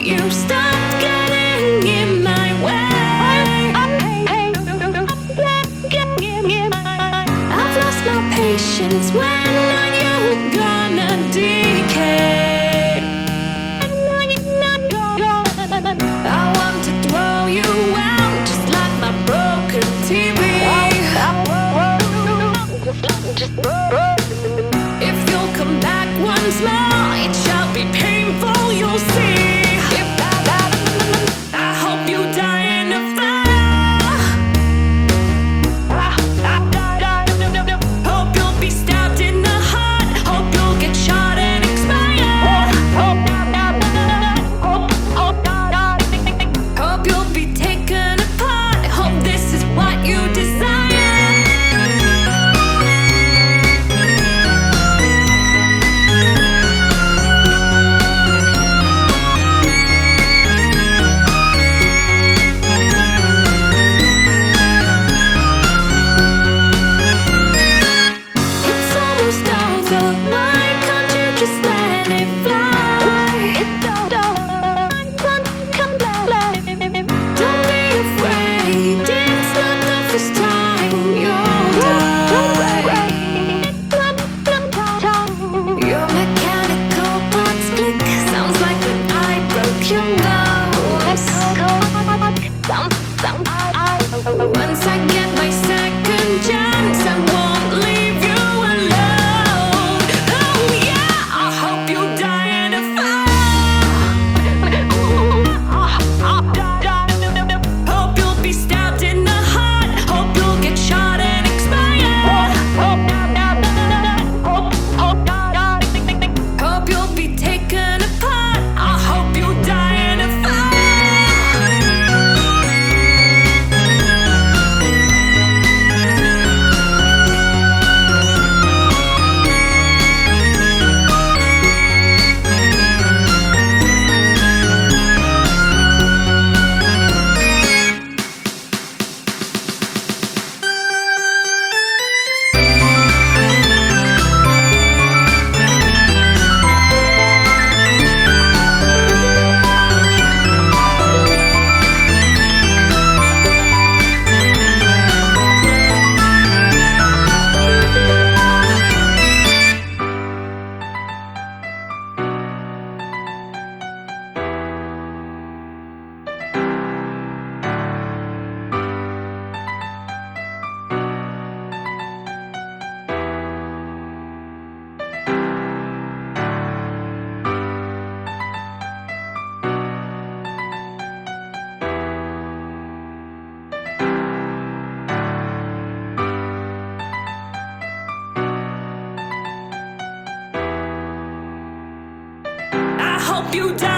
you stopped getting in my way. I've lost my patience. When are you gonna decay? I want to throw you out just like my broken TV. If you'll come back once more, it shall be painful, you'll see. I hope you die in a fire. Hope you'll be stabbed in the heart. Hope you'll get shot and expire. Hope you'll be taken apart. Hope this is what you desire. Once I get my second chance, I won't leave you alone. Oh yeah, I hope you die in a fire. Hope you'll be stabbed in the heart. Hope you'll get shot and expire. Hope you'll be taken apart. I hope you die in a fire. I hope you die.